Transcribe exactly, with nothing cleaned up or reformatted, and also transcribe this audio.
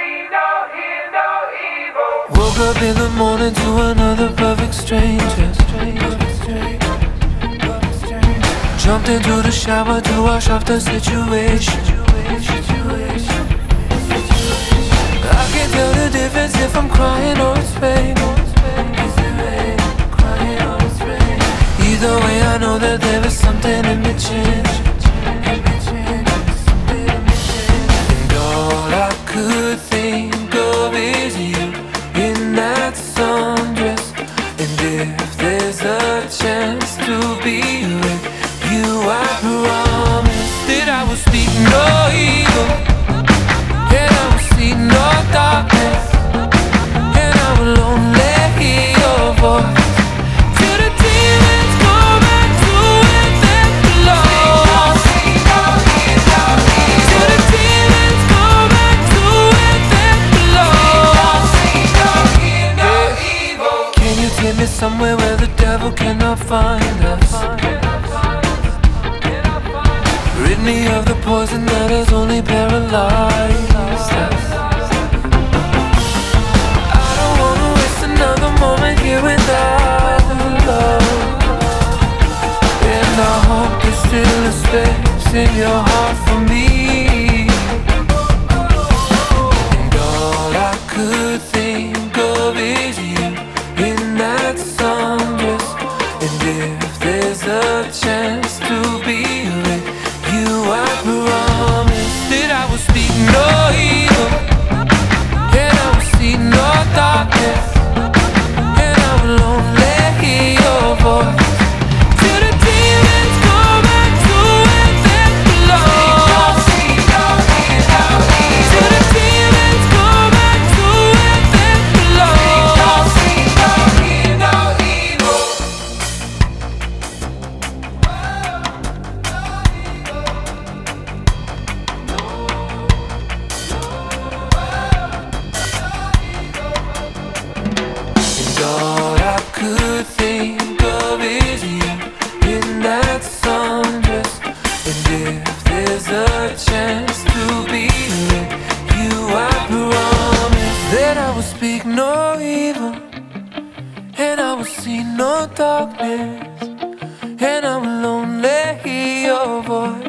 see, no hear, no evil. Woke up in the morning to another perfect stranger. Jumped into the shower to wash off the situation. I can't tell the difference if I'm crying or it's rain. Either way, I know that there is something in between. And all I could think of is you in that sundress. And if there's a chance to be with you, I promise that I will speak no evil, and I will see no darkness, and I will only hear your voice. Till the demons go back to where they belong. Till the demons go back to where they belong. Yeah. Can you take me somewhere where the devil cannot find us? Rid me of the poison that has only paralyzed us. I don't wanna waste another moment here without love. And I hope there's still a space in your heart for me. And all I could think of is you in that sundress. And if there's a chance to be with you, I promise that I will speak no evil, and I will see no darkness, and I will only hear your voice. Till the demons go back to where they belong. Till the demons go back to where they belong. And all I could think of is you in that sundress. And if there's a chance to be with you, I promise that I will speak no evil, and I will see no darkness, and I will only hear your voice.